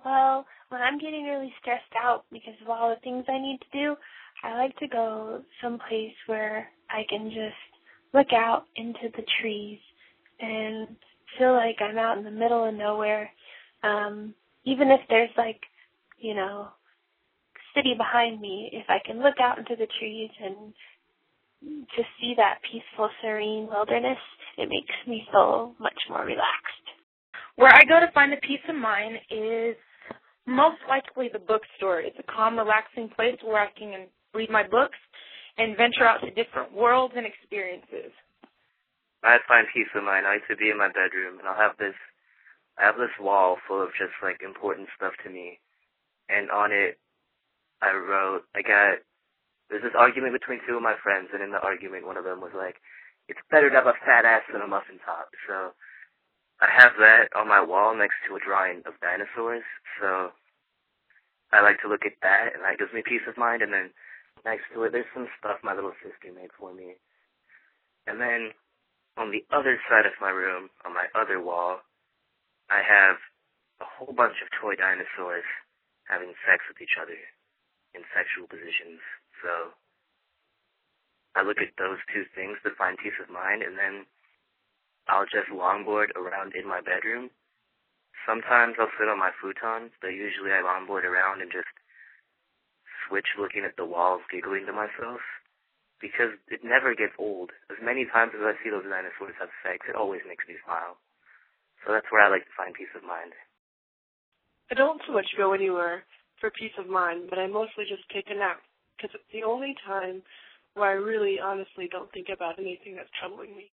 Well, when I'm getting really stressed out because of all the things I need to do, I like to go someplace where I can just look out into the trees and feel like I'm out in the middle of nowhere. Even if there's city behind me, if I can look out into the trees and just see that peaceful, serene wilderness, it makes me feel much more relaxed. Where I go to find the peace of mind is most likely the bookstore. It's a calm, relaxing place where I can read my books and venture out to different worlds and experiences. I find peace of mind. I like to be in my bedroom, and I have this wall full of just, important stuff to me. And on it, there's this argument between two of my friends, and in the argument, one of them was like, it's better to have a fat ass than a muffin top. So I have that on my wall next to a drawing of dinosaurs. So I like to look at that, and that gives me peace of mind. And then next to it, there's some stuff my little sister made for me. And then on the other side of my room, on my other wall, I have a whole bunch of toy dinosaurs having sex with each other in sexual positions. So I look at those two things to find peace of mind, and then I'll just longboard around in my bedroom. Sometimes I'll sit on my futon, but usually I longboard around and just switch looking at the walls, giggling to myself, because it never gets old. As many times as I see those dinosaurs have sex, it always makes me smile. So that's where I like to find peace of mind. I don't so much go anywhere for peace of mind, but I mostly just take a nap, because it's the only time where I really honestly don't think about anything that's troubling me.